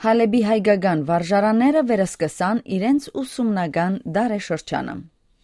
Հալեբի հայկական վարժարանները վերսկսան իրենց ուսումնական դարաշրջանը։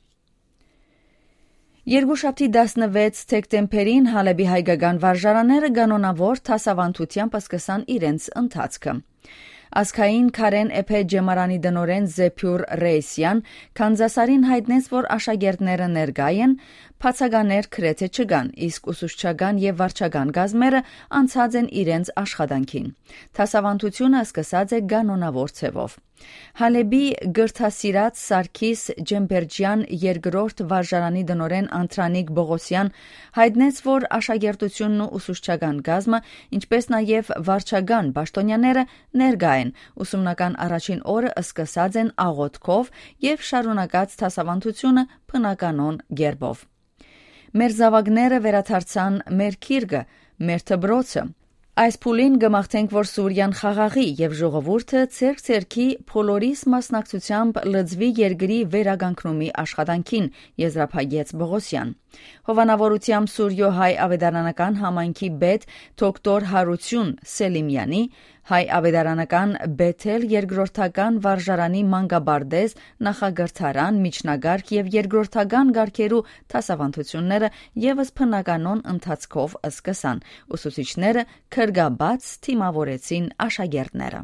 Երկուշաբթի 16 դեկտեմբերին Հալեբի հայկական վարժարանները կանոնավոր դասավանդությամբ սկսան իրենց ընթացքը։ Ազգային քարեն էփե ջեմարանի դնորեն Զեփյուր Ռեյսյան Կանզասարին հայտնեց, որ աշակերտները ներկա են, բացականներ գրեթե չկան, իսկ ուսուցչական եւ վարչական գազմերը անցած են իրենց աշխատանքին։ Դասավանդությունը սկսած է կանոնավոր ձևով։ Հալեբի գրթասիրած Սարգիս Ջեմբերջյան երկրորդ վարժարանի դնորեն Անտրանիկ Բողոսյան հայտնեց, որ աշակերտությունն ու ուսուցչական գազմը, ինչպես նաև վարչական պաշտոնյաները ներկա են, ուսումնական առաջին օրը սկսած են աղոթքով եւ շարունակած դասավանդությունը բնականon գերբով։ Մեր զավակները վերադարձան մեր քիրգը, մեր դբրոցը։ Այս փուլին գմաղթենք, որ Սուրյան խաղաղի եւ ժողովուրդը ցերկ-ցերքի փոլորիս մասնակցությամբ լծվի երկրի վերագանքնումի աշխատանքին, եզրափակեց Բողոսյան։ Հովանավորությամբ Սուրյո հայ ավետարանական համայնքի պետ դոկտոր Հարություն Սելիմյանի, հայ ավետարանական Բեթել երկրորդական վարժարանի մանկաբարձ նախագծարան միջնագարկ եւ երկրորդական գարքերու դասավանդությունները եւս բնականon ընթացքով սկսան։ Ուսուցիչները քրգաբաց թիմավորեցին աշակերտները։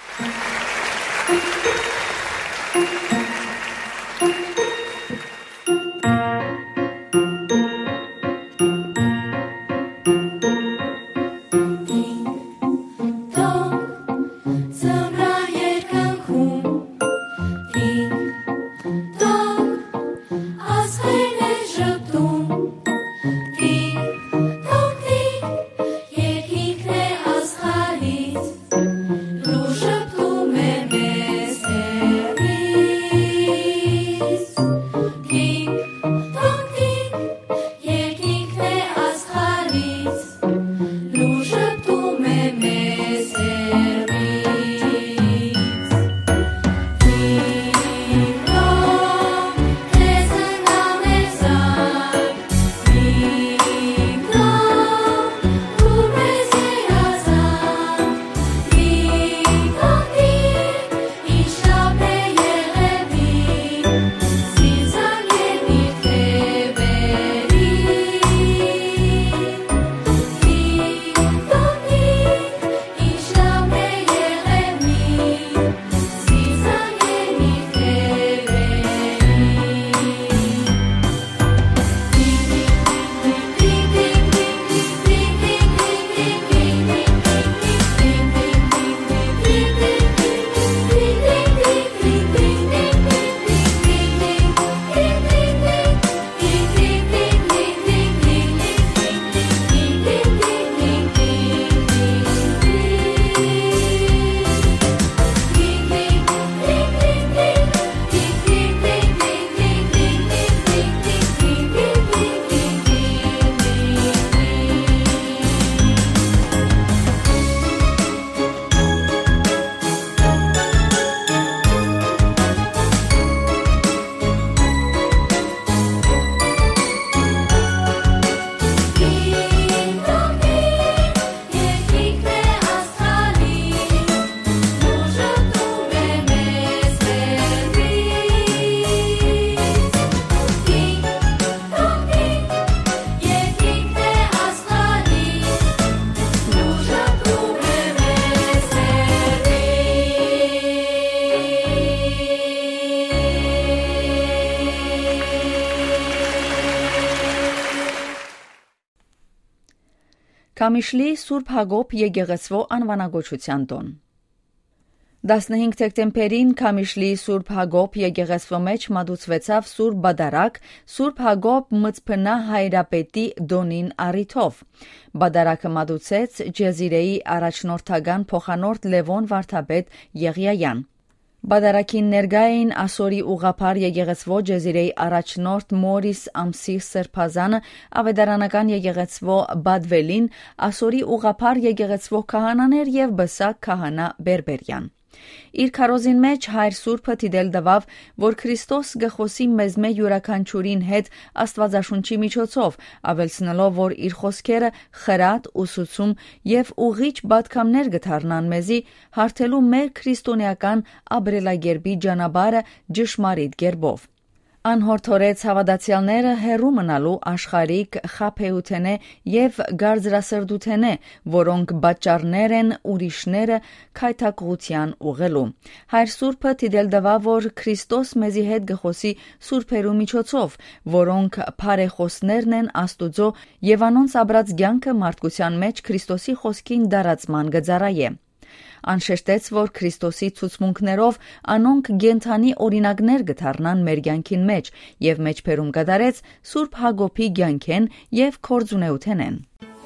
Կամիշլի Սուրբ Հակոբ եկեղեցվո անվանագոչության տոն։ 15 դեկտեմբերին Կամիշլի Սուրբ Հակոբ եկեղեցվո մեջ մատուցվեցավ Սուրբ Բադարակ Սուրբ Հակոբ Մծփնա հայրապետի դոնին առիթով։ Բադարակը մատուցեց Ջեզիրեի առաջնորդական փոխանորդ Լևոն Վարդապետ Եղիայան։ Բադարակին ներկա էին Ասորի ուղղափառ եկեղեցվո Ջեզիրեի առաջնորդ Մորիս Ամսի Սրբազանը, ավետարանական եկեղեցվո Բադվելին, Ասորի ուղղափառ եկեղեցվո քահանաներ եւ բսակ քահանա Բերբերյան։ Իր քարոզին մեջ Հայր Սուրբը թիդել դվավ, որ Քրիստոս գխոսի մեզ մե յուրաքանչյուրին հետ Աստվածաշունչի միջոցով, ավելցնելով, որ իր խոսքերը խրատ, ուսուցում եւ ուղիչ բադքամներ գթառնան մեզի, հարթելու մեր քրիստոնեական աբրելագերբի ջանաբարը ճշմարիտ գերբով։ Անհորդորեց հավատացյալները հեռու մնալու աշխարհիկ խաբեութենե եւ գարձրասրդութենե, որոնք պատճառներ են ուրիշները քայթակղության ուղղելու։ Հայր Սուրբը թիդել դվա, որ Քրիստոս մեզի հետ գխոսի սուրբերու միջոցով, որոնք փարեխոսներն են Աստուծո եւ անոնց աբրած կյանքը մարդկության մեջ Քրիստոսի խոսքին դարածման գծարայե։ Անշեշտեց, որ Քրիստոսի ցուցմունքներով անոնք գենթանի օրինակներ գթառնան մեր կյանքին մեջ եւ մեջբերում կդարեց Սուրբ Հակոբի կյանքեն եւ կորձունեութենեն։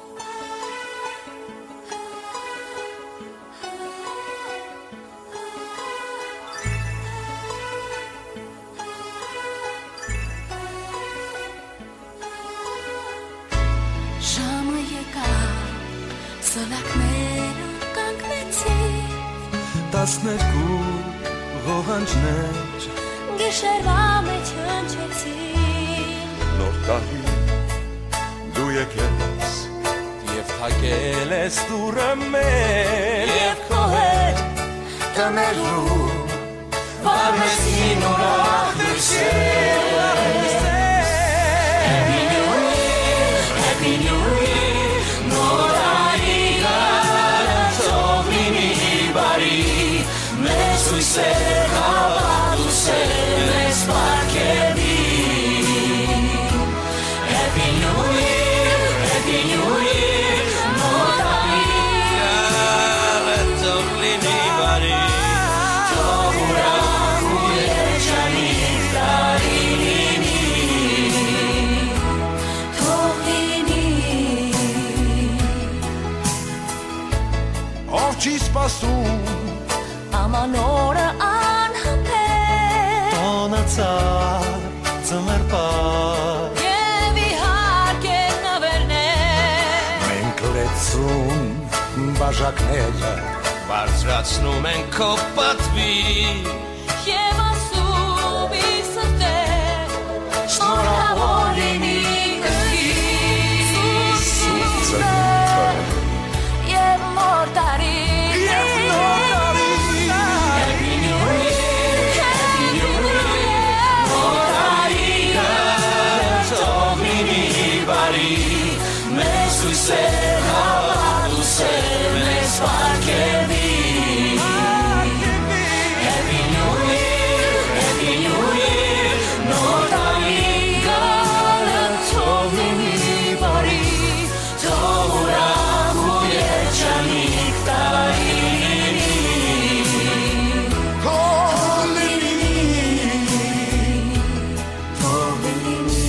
Ժամը եկավ, սլակները տասներկու ղողանջներ գիշերվա մեջ հնչեցին նոր տարի դու եկես և թակել ես դուրը մեր և քո հետ տներու վարվեցին ուրախ դրսեր Happy New Year նոր տարի թող լինի բարի մեզ հույսեր հավատուսեր մեզ պարգևի Happy New Year նոր տարի թող լինի բարի թող ուրախ ու երջանիկ տարի լինի թող լինի Ով չի սպասում Ամանորը անհամբեր Տոնացար ծմեր պար Եվ իհարկե նվերներ Մենք լեցում բաժակները Բարձրացնում ենք քո պատվի Եվ ասում իր սրտեր Շնորհավոր լինի Սուրբը Եվ նոր տարի Սույսեր հավատուսեր մեզ պարգևի Happy New Year նոր տարի գալը թող լինի բարի թող ուրախ ու երջանիկ տարի լինի թող լինի թող լինի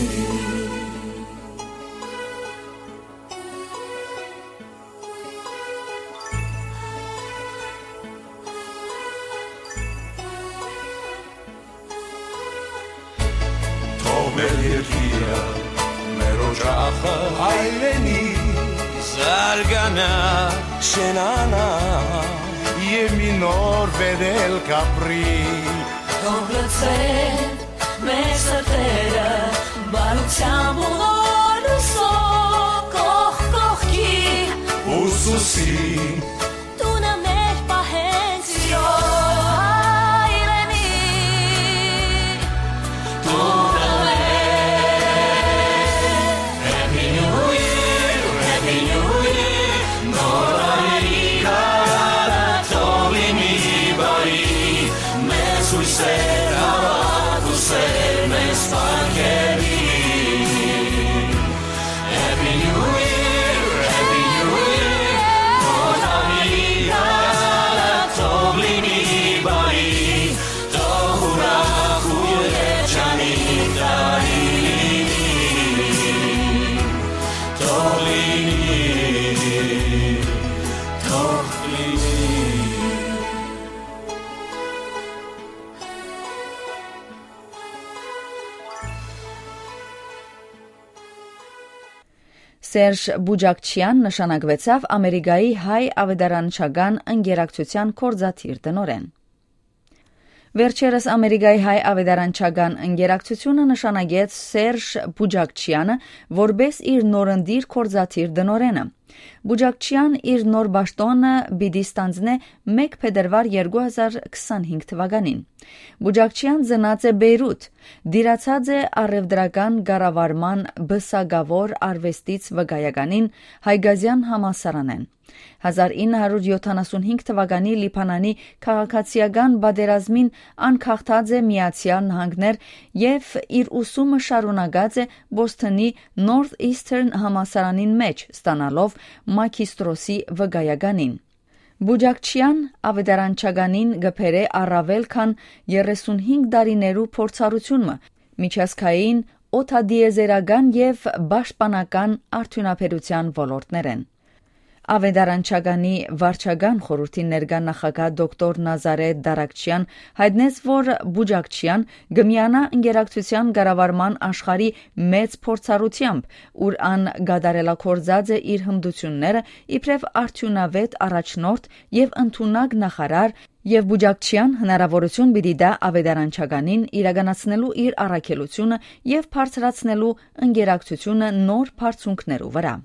Մեր երկիրը, մեր օջախը հայրենի զարգանա, շենանա և մի նոր վերել կապրի Թող լցեն մեր սրտերը բարությամբ ու նոր լույսով կողք կողքի Ուսուսի տունը մեր պահեն սիրով հայրենի Սույսեր հավատուսեր մեզ պարգևի Happy New Year նոր տարի գալը թող լինի բարի թող ուրախ ու երջանիկ տարի լինի թող լինի թող լինի Սերժ Բուջակչյան նշանակվեցավ Ամերիկայի հայ ավետարանչական ընկերակցության կորզաթիր տնօրեն։ Վերջերս Ամերիկայի հայ ավետարանչական ընկերակցությունը նշանակեց Սերժ Բուջակչյանը որպես իր նորընտիր կորզաթիր տնօրենը։ Բուջակչյան իր նոր պաշտոնը պիտի ստանձնե 1 փետրվար 2025 թվականին։ Բուջակչյան ծնած է Բեյրութ, դիրացած է առևտրական կառավարման բսակավոր արվեստից վկայականին Հայգազյան համալսարանեն։ 1975 թվականի Լիբանանի քաղաքացիական պատերազմին անկախտած է Միացյալ Նահանգներ եւ իր ուսումը շարունակած է Բոսթոնի Northeastern համալսարանին մեջ ստանալով մագիստրոսի վկայականին։ Բուջակչյան ավետարանչականին գբերե առավել քան 35 տարիներու փորձառությունը միջազգային օդադիեզերական եւ պաշտպանական արդյունաբերության ոլորտներեն։ Ավետարանչականի վարչական խորհրդի ներկա նախագահ դոկտոր Նազարեթ Դարակչյան հայտնեց, որ Բուջակչյան գմյանա ընկերակցության կառավարման աշխարհի մեծ փորձառությամբ, ուր ան գադարելակորձած է իր հմտությունները իբրև արդյունավետ առաջնորդ եւ ընդունակ նախարար եւ Բուջակչյան հնարավորություն պիտի դա ավետարանչականին իրականացնելու իր առաքելությունը եւ բարձրացնելու ընկերակցությունը նոր բարձունքներու վրա։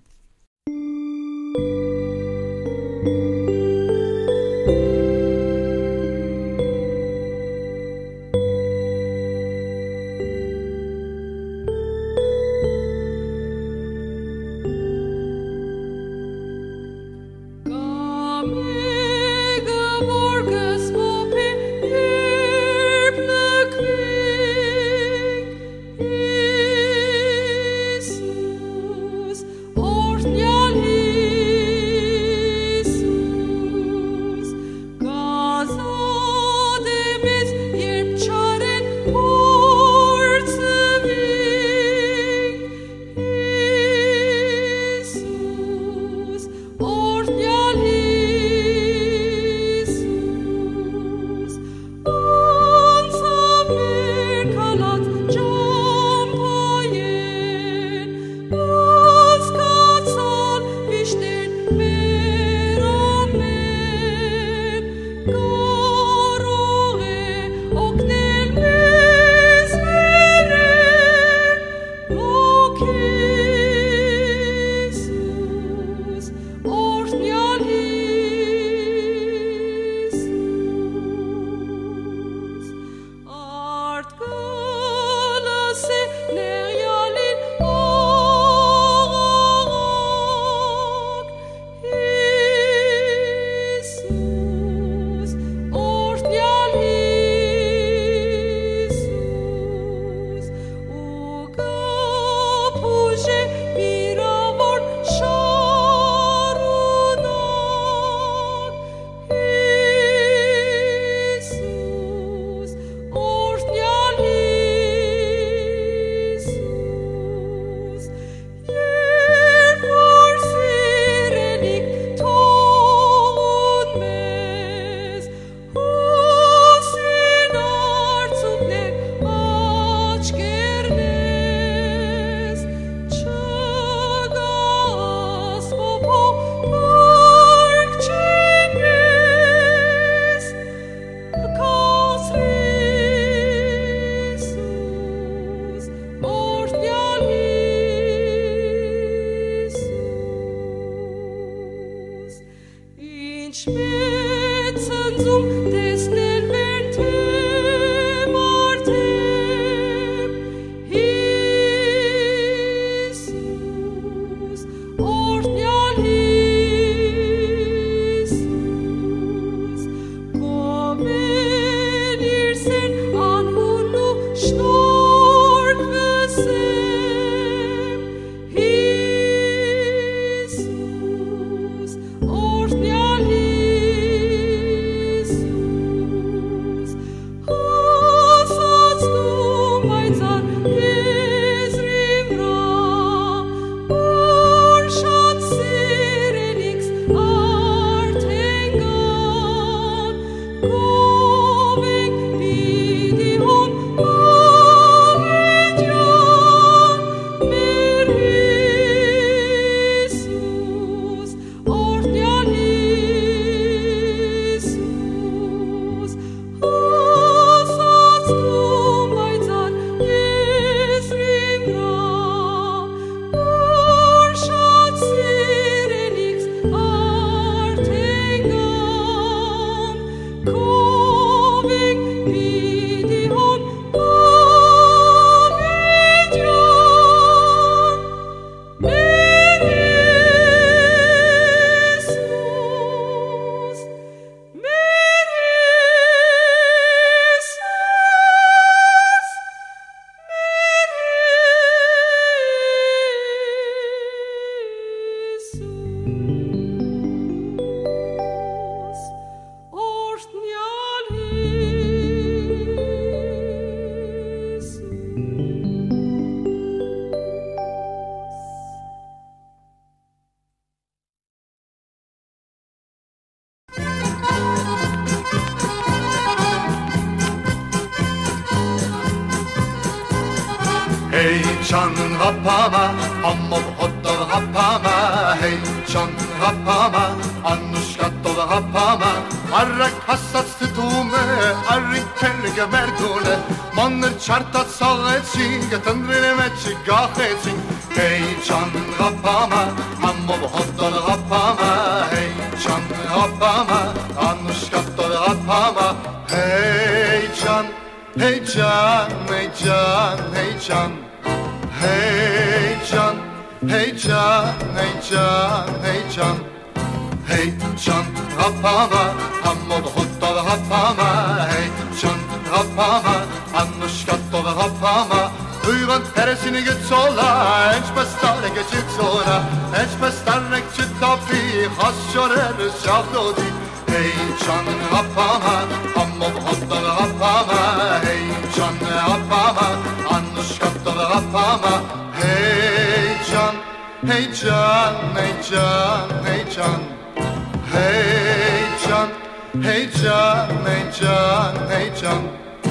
Hey can hapama, ammov hotdog hapama. Hey can hapama, annushkatov hapama. Arrak hassat stume, arrik kelge merdule. Manner chartat sagetsin, getendrine mechi gachetsin. Hey can hapama, ammov hotdog hapama. Hey can hapama, annushkatov hapama. Hey can. Hey can, hey can, hey can. Hey can, hey can, hey can, hey can. Hey can hapama, ammov hotdog hapama. Hey can hapama, annushkatov hapama. Uyvan teresini gitsola, enchpestarek gitsola. Enchpestarek chitapi, hashorer shavdodi. Hey can hapama, ammov hotdog hapama. Hey can hapama, annushkatov hapama. Hey can, hey can, hey can, hey can. Hey can, hey can, hey can, hey can.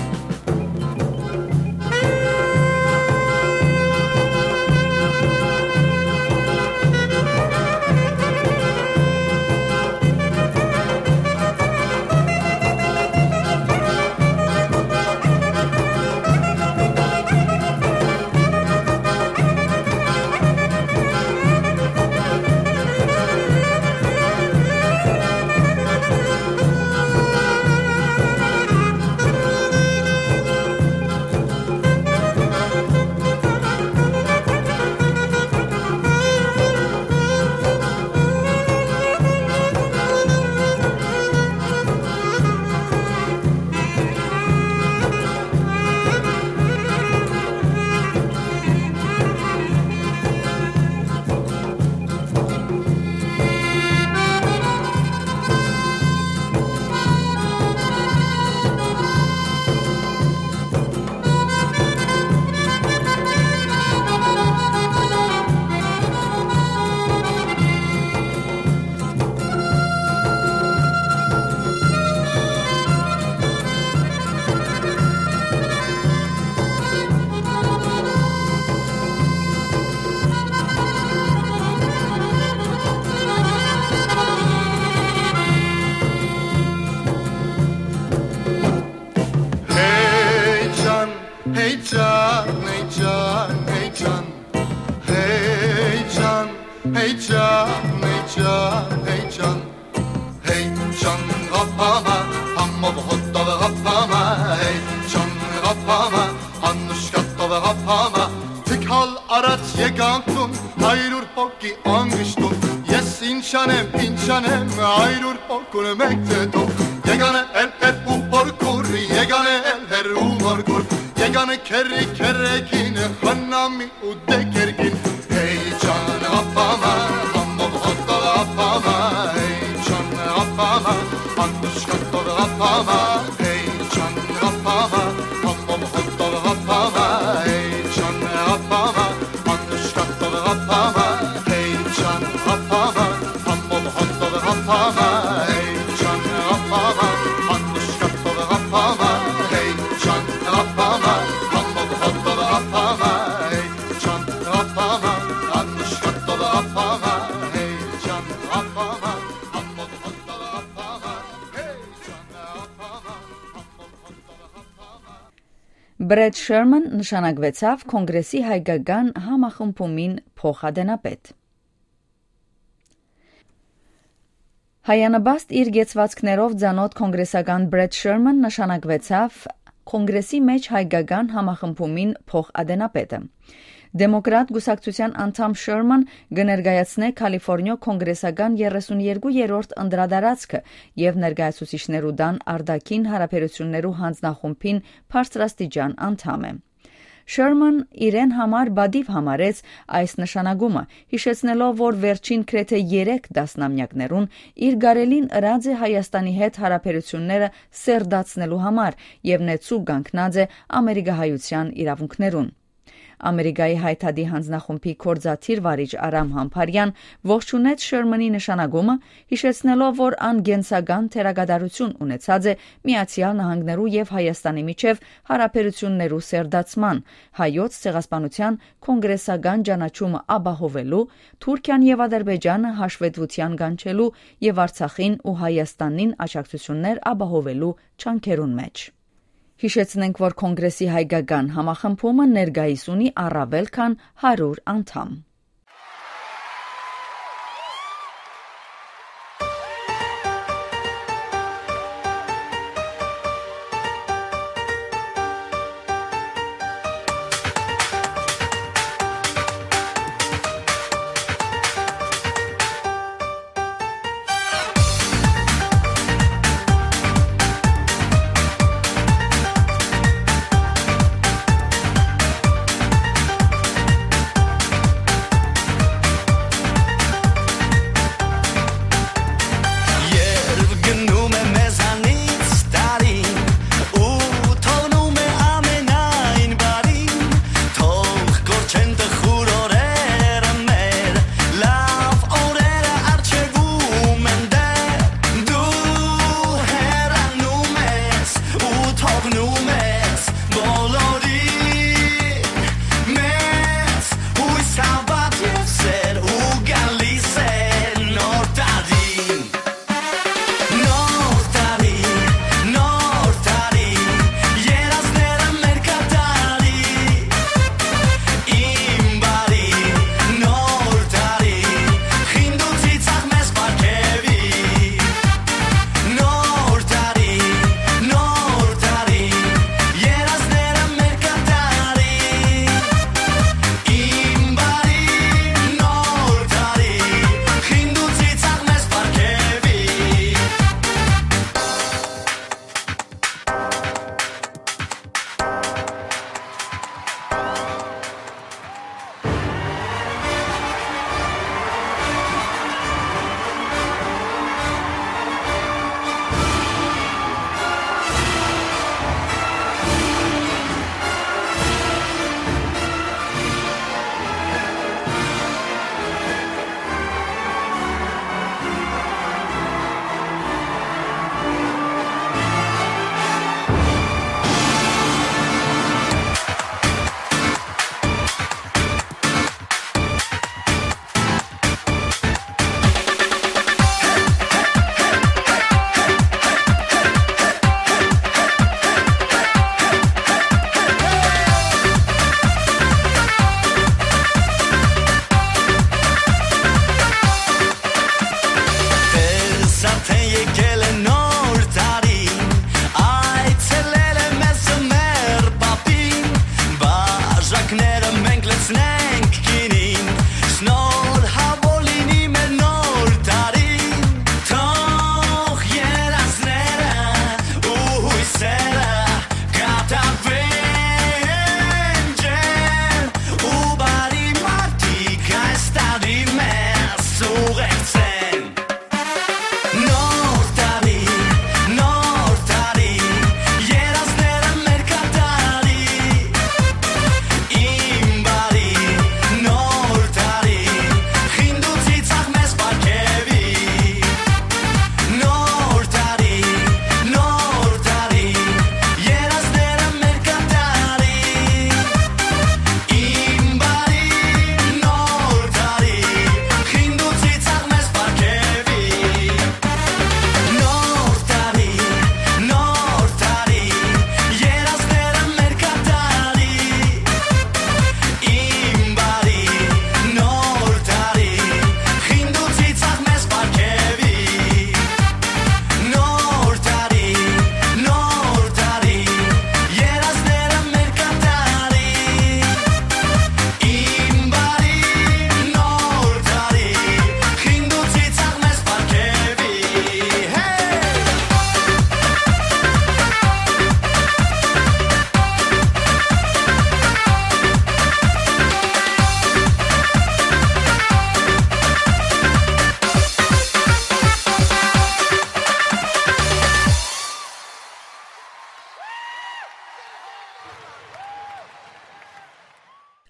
Hey can, hey can, hey can. Hey can, hey can, hey can, hey can. Hey can hapama, ammov hotdog hapama. Hey can hapama, annushkatov hapama. Tikal arat yegantun, hayrur pokki angistun. Yes inchanem, hayrur pokkun mektetum. Yegane el uporkur, yegane el her uporkur. Yegane kerrekin, hanami udekerkin. Hey can hapama, ammov hotdog hapama. Hey can hapama, annushkatov hapama. Hey can hapama, ammov hotdog hapama. Hey can hapama, annushkatov hapama. Hey can hapama, ammov hotdog hapama. Hey can hapama, annushkatov hapama. Hey can hapama, ammov hotdog hapama. Hey can hapama, annushkatov hapama. Hey can hapama, ammov hotdog hapama. Hey can hapama, ammov hotdog hapama. Բրեդ Շերման նշանակվեցավ կոնգրեսի հայկական համախմբումին փոխադենապետ։ Հայանաբաստ իր գեցվածքներով ծանոթ կոնգրեսական Բրեդ Շերման նշանակվեցավ կոնգրեսի մեջ հայկական համախմբումին փոխադենապետը։ Դեմոկրատ գուսակցության անդամ Շերման կներկայացնե Կալիֆոռնիա կոնգրեսական 32-րդ անդրադարձքը եւ ներկայացուցիչներու դան արտաքին հարաբերություններու հանձնախումբին բարձրաստիճան անդամ է։ Շերման իրեն համար բադիվ համարեց այս նշանակումը, հիշեցնելով, որ վերջին գրեթե 3 տասնամյակներուն իր գարելին ըրած է Հայաստանի հետ հարաբերությունները սերտացնելու համար եւ նեցու կանգնած է ամերիկահայության իրավունքներուն։ Ամերիկայի հայտարարի հանձնախումբի կորզաթիր վարիչ Արամ Համփարյան ողջունեց Շերմանի նշանակումը, հիշեցնելով, որ անգենսական թերագադարություն ունեցած է Միացյալ Նահանգներու եւ Հայաստանի միջև հարաբերություններու սերդացման, հայոց ցեղասպանության կոնգրեսական ճանաչումը ապահովելու, Թուրքիան եւ Ադրբեջանը հաշվետվության կանչելու եւ Արցախին ու Հայաստանին աջակցություններ ապահովելու չանքերուն մեջ։ Հիշեցնենք, որ կոնգրեսի հայկական համախմբումը ներկայիս ունի առավել քան 100 անդամ։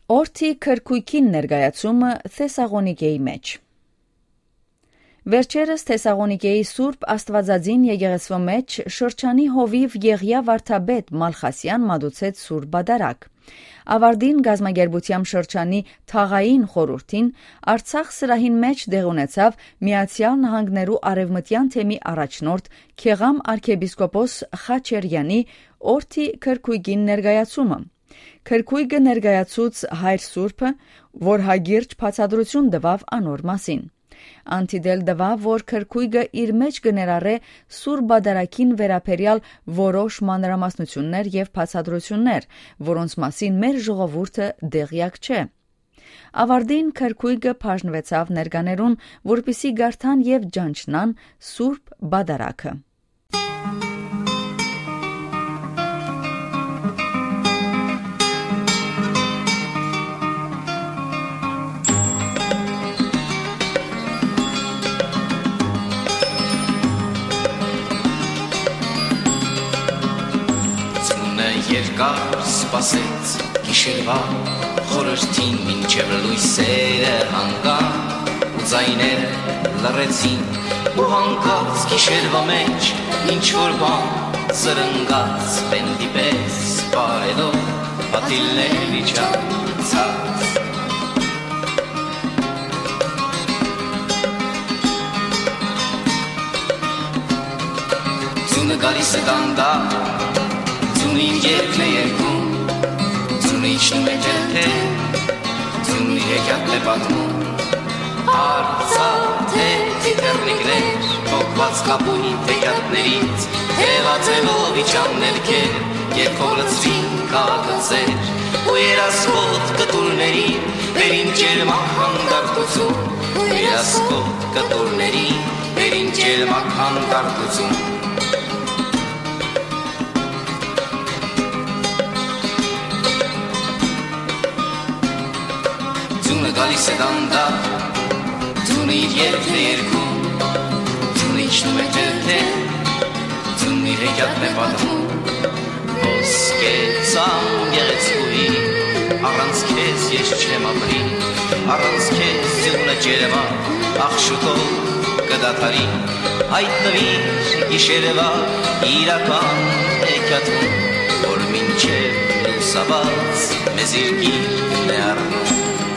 Օրթի քրքույկին ներկայացումը Թեսաղոնիկեի մեջ։ Վերջերս Թեսաղոնիկեի Սուրբ Աստվածածին եկեղեցու մեջ շրջանի հովիվ Եղիա վարդապետ Մալխասյան մատուցեց Սուրբ Բադարակ։ Ավարտին գազմագերբությամբ շրջանի թաղային խորհրդին Արցախ սրահին մեջ դեղ ունեցավ Միացյալ Նահանգներու արևմտյան թեմի առաջնորդ Քեղամ arczepiskopos Խաչերյանի օրթի քրքույկին ներկայացումը։ Քրքույկը ներկայացուց Հայր Սուրբը, որ հագիրճ բացատրություն տվավ անոր մասին։ Անտիդել տվավ, որ քրքույկը իր մեջ կներառե Սուրբ Բադարակին վերաբերյալ որոշ մանրամասնություններ եւ բացատրություններ, որոնց մասին մեր ժողովուրդը դեղյակ չէ։ Ավարտին քրքույկը բաժնվեցավ ներկաներուն, որպիսի գարթան եւ ջանչնան Սուրբ Բադարակը։ Երկար սպասեց գիշերվա խորհրդին մինչև լույսերը հանգան ու ձայները լռեցին ու հանգած գիշերվա մեջ ինչ-որ բան զրնգաց վենդի պես բարելով պատիլներ իջացած ձյունը գալիս է դանդաղ Ձյունի երկն է երկում, ձյունը իջնում է ջերթել, ձյունի հեքիաթն է պատմում, արծաթե թիթեռնիկներ, փոքված կապույտ հեքիաթներից, թևաձևով իջան ներքեր, երկով լցրին քաղաքացեր, ու երասկոտ կտուրներին, վերին ջերմակ հանդարտություն, ու երասկոտ կտուրներին, վերին ջերմակ հանդարտություն, Գալիս է դանդաղ, ձյունը իր երկն է երկում, ձյունը իջնում է ջերթել, ձյունի հեքիաթն է պատմում, ոսկե ծամ գեղեցկուհի, առանց քեզ ես չեմ ապրի, առանց քեզ ձյունը ջերմա, ախ շուտով կդադարի, հայտնվիր գիշերվա իրական հեքիաթում, որ մինչև լուսաբաց մեզ իր գիրկն է առնում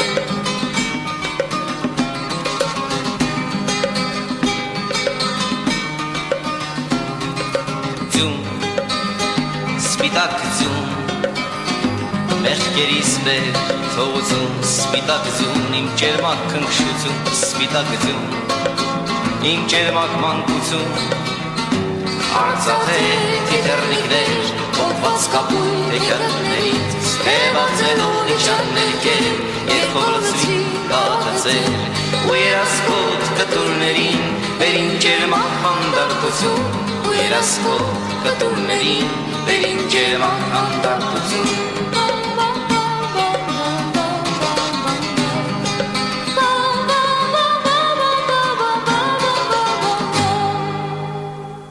Սպիտակ ձյուն, մեղքերիս վեր թողություն, սպիտակ ձյուն, իմ ջերմակ քնքշություն, սպիտակ ձյուն, իմ ջերմակ մանկություն, արծաթե թիթեռնիկներ, փոքված կապույտ հեքիաթներից, թևաձևով իջան ներքեր, երկով լցրին քաղաքացեր, ու երասկոտ կտուրներին, վերին ջերմակ հանդարտություն, ու երասկոտ կտուրներին, վերին ջերմակ հանդարտություն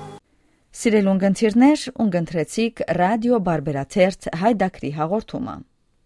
Սիրելի ունգընթիրներ, ունգընթրեցիք ռադիո բարբերաթերթ հայդակրի հաղորդումը։